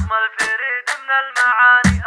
نظم الفريد من المعاني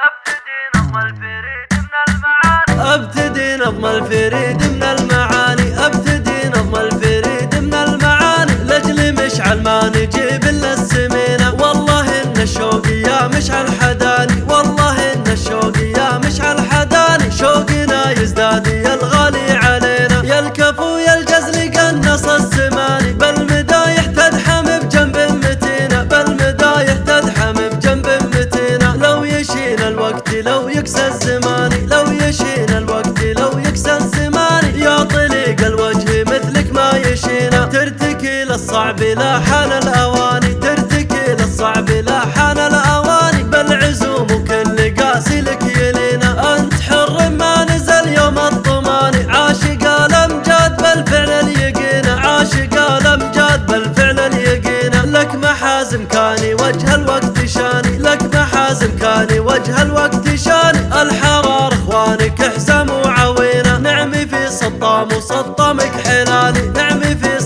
ابتدي نظم الفريد من المعاني ابتدي نظم الفريد من المعاني لاجل مشعل ما نجيب الا السمينه والله ان الشوق يا مشعل حداني والله ان الشوق يا مشعل حداني شوقنا يزداد يا الغالي علينا يا الكفو يا الجزل قنص الزماني بالمدايح تدحم بجنب متينه بالمدايح تدحم بجنب متينه لو يشين الوقت لو يكسى الزماني لو يشين الوقت لو يكسى الزماني يا طليق الوجه مثلك ما يشينا ترتكي للصعب لا حان الاواني ترتكي للصعب لا حان الاواني بالعزوم وكل قاسي لك يلينا انت حر ما نزل يوم الطماني عاشق الامجاد بالفعل اليقينا عاشق الامجاد بالفعل اليقينا لك محازم كاني وجه الوقت شاني لك محازم كاني وجه الوقت شاني الحرار اخوانك احزام وعوينا نعمي في سطام وسطامك حلالي نعمي في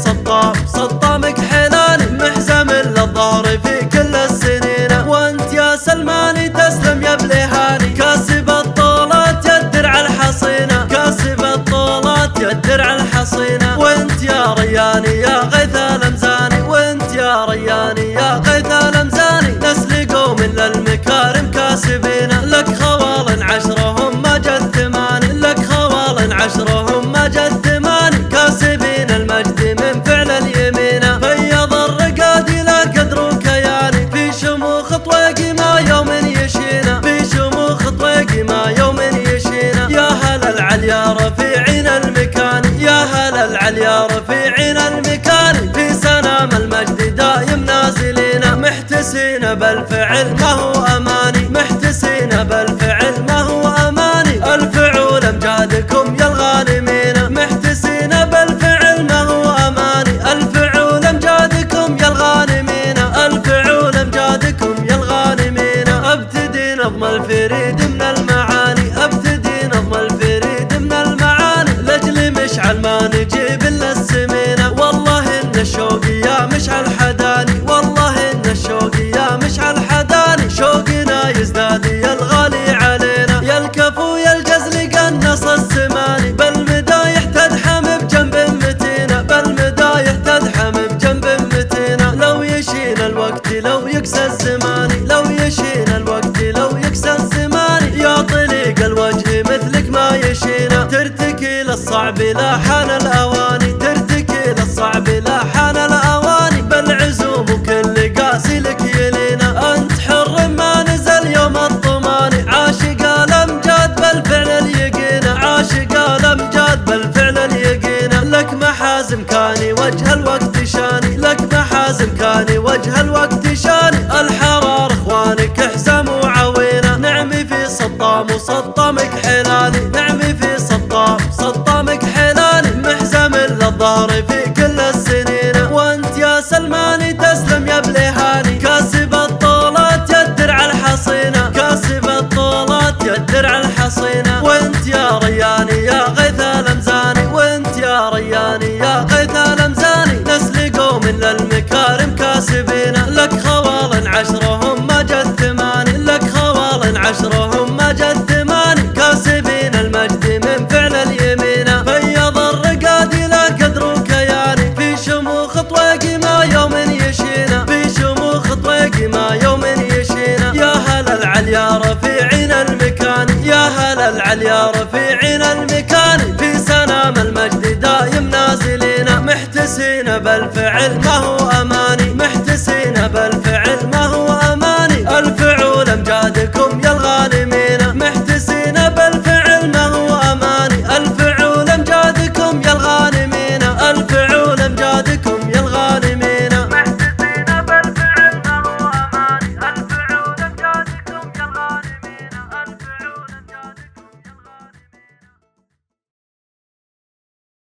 سطامك حلالي محزم للظهر في كل السنين وانت يا سلماني تسلم يا بليهاني كاسب الطولات يا الدرع الحصينه كاسب الطولات يا الدرع الحصينه وانت يا رياني يا غيث الامزاني وانت يا رياني يا غيث الامزاني نسل قوم للمكارم كاسبين لك خوال عشرهم ما جد ثماني لك خوال عشرهم ما جد ثماني كاسبين المجد من فعل اليمين فيض الرقاد لا قدر كياني في شموخ طويق ما يوم يشينا في شموخ طويق ما يوم يشينا يا هلا العليا رفيعين المكان يا هلا العليا رفيعين المكان في سنام المجد دايم نازلين محتسين بالفعل ما هو اماني محتسين بالفعل ما هو اماني الفعول امجادكم يا الغانمين محتسين بالفعل ما هو اماني الفعول امجادكم يا الغانمين الفعول امجادكم يا الغانمين ابتدي نظم الفريد من المعاني ابتدي نظم الفريد من المعاني لاجل مشعل ما نجيب الا السمينه والله ان الشوق يا مشعل حداني والله ان الشوق يا مشعل حداني شوقنا يزداد يا الغالي علينا يا الكفو يا الجزل قنص الزماني بالمدايح تدحم بجنب متينه بالمدايح تدحم بجنب متينه لو يشين الوقت لو يكسى الزماني لو يشين الوقت لو يكسى الزماني يا طليق الوجه مثلك ما يشينا ترتكي للصعب لا حان الاواني ترتكي للصعب لا حان الاواني بالعزوم وكل قاسي لك يلينا انت حر ما نزل يوم الطماني عاشق الامجاد بالفعل اليقينا عاشق الامجاد بالفعل اليقينا لك محازم كاني وجه الوقت شاني لك محازم كاني وجه الوقت شاني الحرار اخوانك احزام وعوينا نعمي في سطام وسطامك حلالي نعمي في سطامك حلالي محزم للظهر في كل السنين وانت يا سلماني تسلم يا بليهاني كاسب الطولات يا الدرع الحصينه كاسب الطولات يا الدرع الحصينه وانت يا رياني يا غيث الامزاني وانت يا رياني يا غيث الامزاني نسل قوم للمكارم كاسبين لك خوال عشرهم ما جد ثماني لك خوال عشرهم ما جد ثماني كاسبين المجد من فعل اليمين فيض الرقاد لا قدر كياني في شموخ طويق ما يوم يشينا في شموخ طويق ما يوم يشينا يا هلا العليا رفيعين المكان يا هلا العليا رفيعين المكان في سنام المجد دايم نازلين محتسين بالفعل ما هو